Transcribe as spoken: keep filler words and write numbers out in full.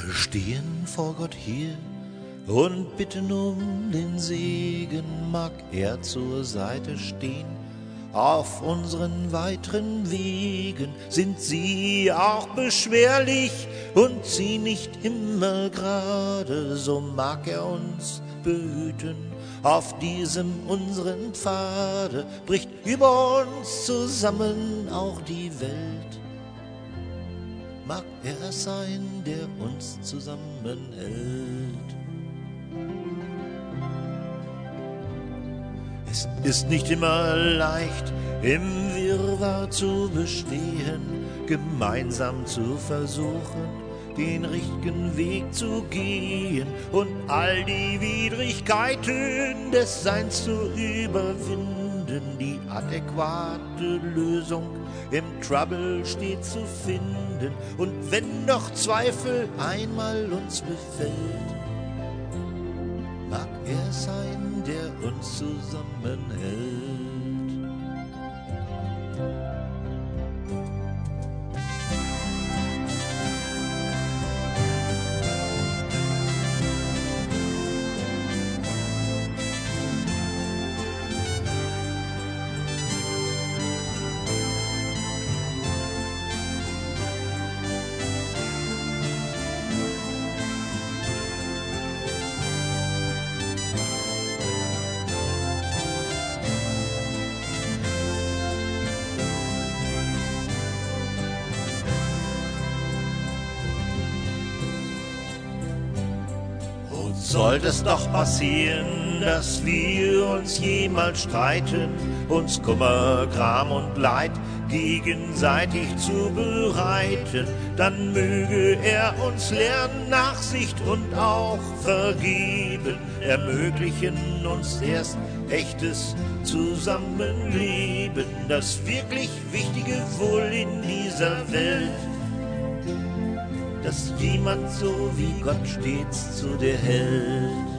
Wir stehen vor Gott hier und bitten um den Segen, mag er zur Seite stehen. Auf unseren weiteren Wegen sind sie auch beschwerlich und sie nicht immer gerade, so mag er uns behüten. Auf diesem unseren Pfade bricht über uns zusammen auch die Welt. Mag er sein, der uns zusammenhält. Es ist nicht immer leicht, im Wirrwarr zu bestehen, gemeinsam zu versuchen, den richtigen Weg zu gehen und all die Widrigkeiten des Seins zu überwinden, die adäquate Lösung im Trouble steht zu finden. Und wenn doch Zweifel einmal uns befällt, mag er sein, der uns zusammenhält. Sollte es doch passieren, dass wir uns jemals streiten, uns Kummer, Gram und Leid gegenseitig zu bereiten, dann möge er uns lernen, Nachsicht und auch vergeben, ermöglichen uns erst echtes Zusammenleben, das wirklich Wichtige wohl in dieser Welt, dass jemand so wie Gott stets zu dir hält.